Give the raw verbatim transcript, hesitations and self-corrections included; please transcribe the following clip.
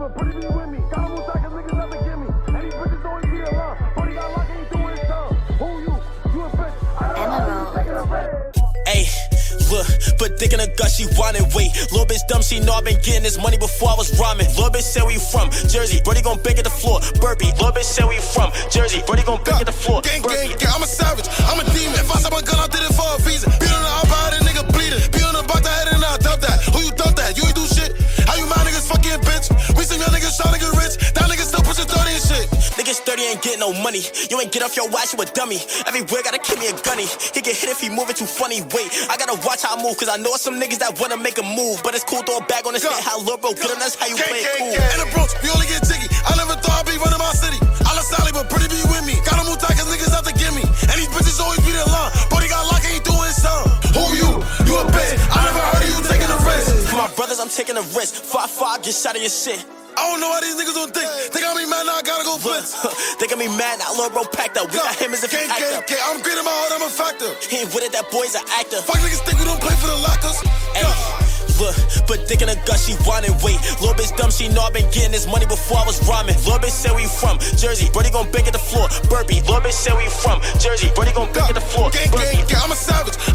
but pretty be with me. Got a move cause niggas never give me. And these bitches always be around. Brody got locked, ain't doing his time. Who you? You a bitch. I don't know you taking a red. Ayy, look, but dick in her gut, she wanted weight. Lil' bitch dumb, she know I been getting this money before I was rhyming. Lil' bitch said where you from? Jersey. Brody gon' bake at the floor. Burpee. Lil' bitch said where you from? Jersey. Brody gon' bake at the floor. Gang, gang, gang, I'm a savage. I'm a demon. If I saw my gun, I did it for a reason. Be on the outside, a nigga bleeding. Be on the box, I had it and I dumped that. Who you dumped that? You ain't do shit. How you my niggas fucking bitch? We see young niggas trying to get rich. That nigga still pushing thirty and shit. Niggas thirty ain't getting no money. You ain't get off your watch, you a dummy. Everywhere gotta keep me a gunny. He get hit if he moving too funny. Wait, I gotta watch how I move, cause I know some niggas that wanna make a move. But it's cool, throw a bag on his head. How Lil' bro get him, that's how you gang, play it gang, cool. Gang. In the Bronx, we only get jiggy. I never thought I'd be running my city. I love Sally, but pretty be with me. Got a move cause niggas out to give me. And these bitches always be the line. Brody got locked, ain't doing his time. Who you? You a bitch. I never heard of you taking a risk. For my brothers, I'm taking a risk. Five five, get shot of your shit. I don't know how these niggas don't think. They got me mad now, I gotta go blitz. They got me mad now, Lil' bro packed up. We got him as if gang, he gang, actor. gang. I'm great in my heart, I'm a factor. He ain't with it, that boy's an actor. Fuck niggas think we don't play for the lockers. Ay, look, but dick in her gut, she wanted weight. Lil' bitch dumb, she know I been getting this money before I was rhyming. Lil' bitch said where you from? Jersey. Brody gon' bake at the floor. Burpee. Lil' bitch said where you from? Jersey. Brody gon' bake at the floor. Gang, gang, Burpee. gang. I'm a savage.